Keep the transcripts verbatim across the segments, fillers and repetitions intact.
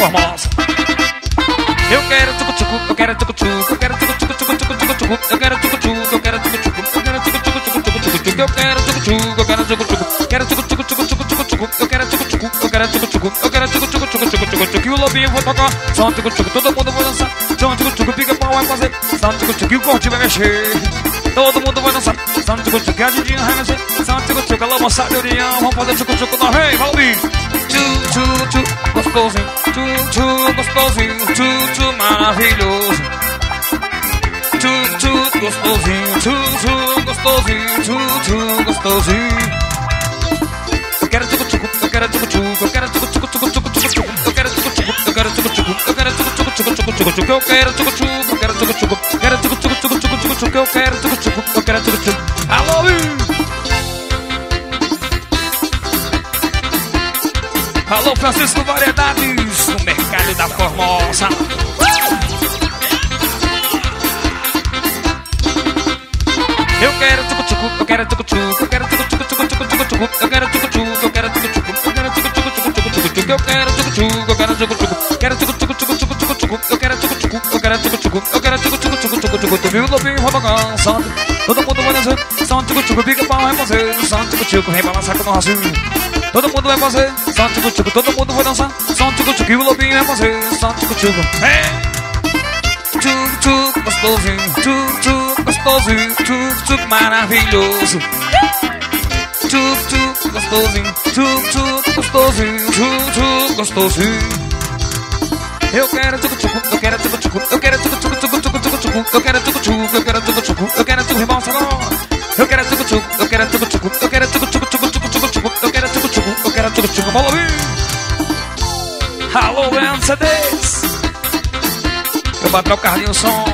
Formosa. Eu quero tchucu-tchucu, eu quero tchucu-tchucu, eu quero tchucu-tchucu-tchucu-tchucu-tchucu, eu quero tchucu-tchucu, eu quero tchucu-tchucu, eu quero tchucu-tchucu-tchucu-tchucu-tchucu, eu quero tchucu-tchucu, eu quero tchucu-tchucu, quero tchucu-tchucu-tchucu-tchucu-tchucu, eu quero tchucu-tchucu, eu quero tchucu-tchucu, eu quero tchucu-tchucu-tchucu-tchucu-tchucu, e o lobinho vai tocar, só um tchucu-tchucu, todo mundo vai dançar, só um tchucu-tchucu, pica-pau vai fazer, só um tchucu-tchucu, e o corte vai mexer, todo mundo vai dançar, só um tchucu-tchucu, a Didinha vai mexer, só um tchucu-tchucu, alô moçada, Urião, vamos fazer tchucu-tchucu, nós vem, vai lobinho, tchu-tchu-tchu, gostosinho, tchu-tchu, gostosinho, tchu-tchu, maravilhoso. Tchu-tchu, gostosinho, tchu-tchu, gostosinho, tchu-tchu, gostosinho. Eu quero tchucu-tchucu, eu quero tchucu-tchucu, eu quero tchucu-tchucu-tchucu-tchucu-tchucu, eu quero tchucu-tchucu, eu quero tchucu-tchucu, eu quero tchucu-tchucu-tchucu-tchucu-tchucu, eu quero tchucu-tchucu, eu quero tchucu-tchucu, eu quero tchucu-tchucu-tchucu-tchucu-tchucu, eu quero tchucu-tchucu, eu quero tchucu-tchucu. Alô! Alô, Francisco Variedades, no mercado da Formosa. Eu quero tchucu-tchucu, eu quero tchucu-tchucu, eu quero tchucu-tchucu-tchucu-tchucu-tchucu, eu quero tchucu-tchucu, eu quero tchucu-tchucu, eu quero tchucu-tchucu-tchucu-tchucu-tchucu, eu quero tchucu-tchucu, eu quero tchucu-tchucu, quero tchucu-tchucu-tchucu-tchucu-tchucu, eu quero tchucu-tchucu, eu quero tchucu-tchucu, eu quero tchucu-tchucu-tchucu-tchucu, tu viu o lobinho vai balançando, todo mundo vai dançar, só um tchucu-tchucu, pica-pau vai fazer, só um tchucu-tchucu, vem balançar com o racinho. Todo mundo vai fazer, só um tchucu-tchucu, todo mundo vai dançar, só um tchucu-tchucu, e o lobinho vai fazer, só um tchucu-tchucu. Tchucu-tchucu, gostosinho, tchucu-tchucu, gostosinho, tchucu-tchucu, maravilhoso. Tchucu-tchucu, gostosinho, tchucu-tchucu, gostosinho, tchucu-tchucu, gostosinho. Eu quero tchucu-tchucu, eu quero tchucu-tchucu, eu quero tchucu-tchucu-tchucu-tchucu-tchucu, eu quero tchucu-tchucu, eu quero tchucu-tchucu, eu quero tchucu, irmão, eu quero tchucu-tchucu, eu quero tchucu-tchucu, eu quero tchucu-tchucu-tchucu-tchucu-tchucu, eu quero tchucu-tchucu, eu quero tchucu-tchucu, vamos ouvir. Alô, Leandro C Ds. Eu bato o Carlinho o som.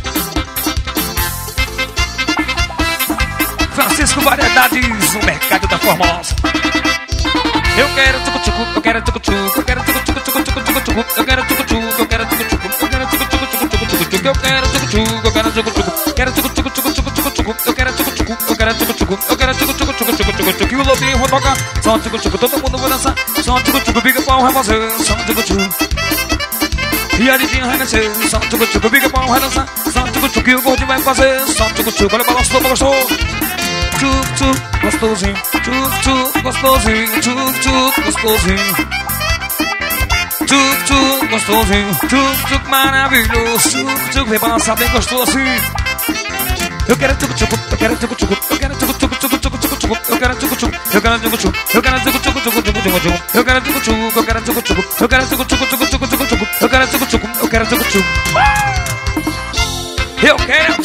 Francisco Variedades, no mercado da Formosa. Eu quero tchucu-tchucu, eu quero tchucu-tchucu, eu quero tchucu-tchucu-tchucu-tchucu-tchucu, eu quero tchucu-tchucu, eu quero tchucu-tchucu, eu quero tchucu-tchucu-tchucu-tchucu-tchucu, eu quero tchucu-tchucu, eu quero tchucu-tchucu, quero tchucu-tchucu-tchucu-tchucu-tchucu, eu quero tchucu-tchucu, eu quero tchucu-tchucu, eu quero tchucu-tchucu-tchucu-tchucu-tchucu, e o lobinho vai tocar, só um tchucu-tchucu, todo mundo vai dançar, só um tchucu-tchucu, pica-pau vai fazer, só um tchucu-tchucu. E a Didinha vai mexer, só um tchucu-tchucu, pica-pau vai dançar, só um tchucu-tchucu, e o gordinho vai fazer, só um tchucu-tchucu, olha o balanço do gostoso. Tchuc-tchuc, gostosinho, tchuc-tchuc, gostosinho, tchuc-tchuc, gostosinho. Tchuc-tchuc, gostosinho, tchuc-tchuc, maravilhoso. Tchuc-tchuc, vem balançar bem gostoso assim. Eu quero tchuc-tchuc, eu quero tchuc-tchuc, eu quero tchuc-tchuc, tchuc-tchuc, eu quero tchuc-tchuc, eu quero tchuc-tchuc, eu quero tchuc-tchuc, tchuc-tchuc, eu quero tchuc-tchuc, eu quero tchuc-tchuc, eu quero tchuc-tchuc, tchuc-tchuc, eu quero tchuc-tchuc, eu quero tchuc-tchuc. Eu quero